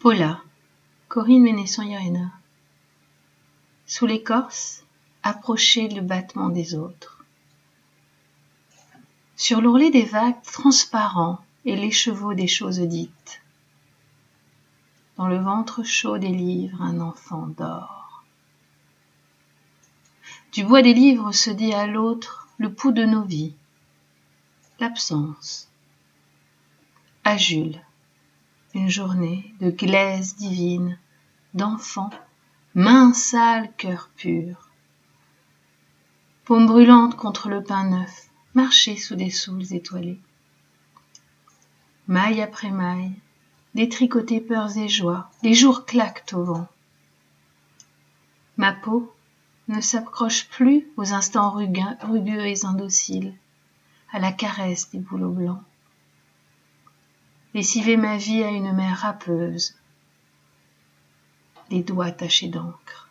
Paula, Corinne Ménesson-Llerena. Sous l'écorce, approchez le battement des autres. Sur l'ourlet des vagues transparents et l'écheveau des choses dites. Dans le ventre chaud des livres, un enfant dort. Du bois des livres se dit à l'autre le pouls de nos vies, l'absence. À Jules, une journée de glaise divine, d'enfant, main sale, cœur pur. Paume brûlante contre le pain neuf, marcher sous des saules étoilés. Maille après maille, détricoter peurs et joies, les jours claquent au vent. Ma peau ne s'accroche plus aux instants rugueux et indociles, à la caresse des bouleaux blancs. Lessiver ma vie à une mer râpeuse, les doigts tachés d'encre.